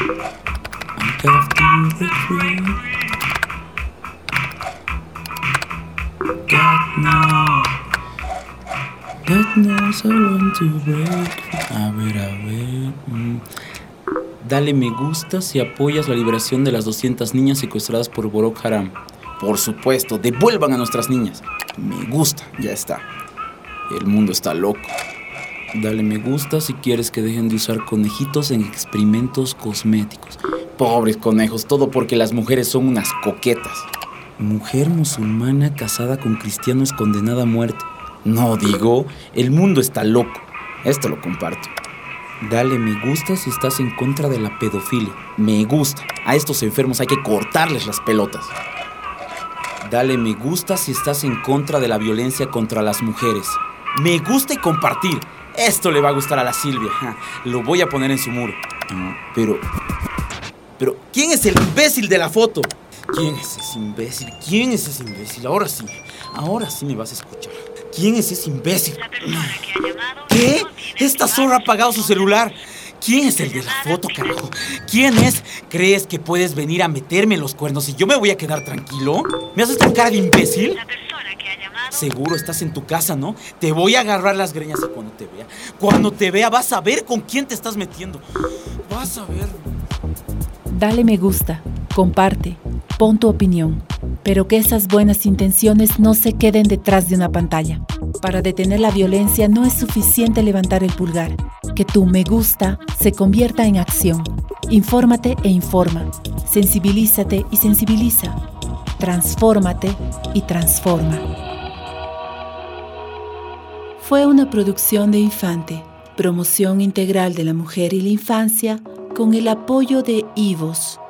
I have to retreat. God knows I want to break. A ver. Dale me gusta si apoyas la liberación de las 200 niñas secuestradas por Boko Haram. Por supuesto, devuelvan a nuestras niñas. Me gusta, ya está. El mundo está loco. Dale me gusta si quieres que dejen de usar conejitos en experimentos cosméticos. Pobres conejos, todo porque las mujeres son unas coquetas. Mujer musulmana casada con cristiano es condenada a muerte. No digo, el mundo está loco. Esto lo comparto. Dale me gusta si estás en contra de la pedofilia. Me gusta. A estos enfermos hay que cortarles las pelotas. Dale me gusta si estás en contra de la violencia contra las mujeres. Me gusta y compartir. Esto le va a gustar a la Silvia. Lo voy a poner en su muro. Pero, ¿quién es el imbécil de la foto? ¿Quién es ese imbécil? ¿Quién es ese imbécil? Ahora sí me vas a escuchar. ¿Quién es ese imbécil? ¿Qué? Esta zorra ha apagado su celular. ¿Quién es el de la foto, carajo? ¿Quién es? ¿Crees que puedes venir a meterme los cuernos y yo me voy a quedar tranquilo? ¿Me haces tu cara de imbécil? Seguro estás en tu casa, ¿no? Te voy a agarrar las greñas y cuando te vea vas a ver con quién te estás metiendo. Vas a ver. Dale me gusta, comparte, pon tu opinión, pero que esas buenas intenciones no se queden detrás de una pantalla. Para detener la violencia no es suficiente levantar el pulgar. Que tu me gusta se convierta en acción. Infórmate e informa. Sensibilízate y sensibiliza. Transfórmate y transforma. Fue una producción de Infante, promoción integral de la mujer y la infancia, con el apoyo de IVOS,